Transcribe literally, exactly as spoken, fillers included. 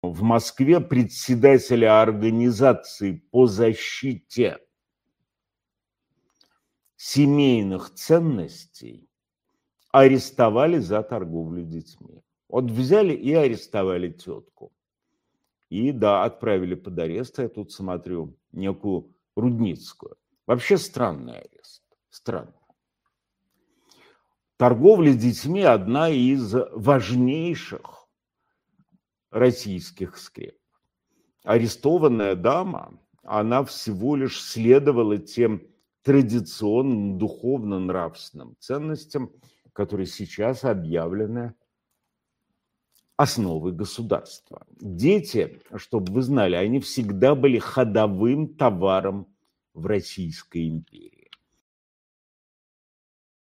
в Москве председателя организации по защите семейных ценностей арестовали за торговлю детьми. Вот взяли и арестовали тетку. И, да, отправили под арест, я тут смотрю, некую Рудницкую. Вообще странный арест. Странный. Торговля детьми – одна из важнейших российских скреп. Арестованная дама, она всего лишь следовала тем традиционным духовно-нравственным ценностям, которые сейчас объявлены основой государства. Дети, чтобы вы знали, они всегда были ходовым товаром в Российской империи.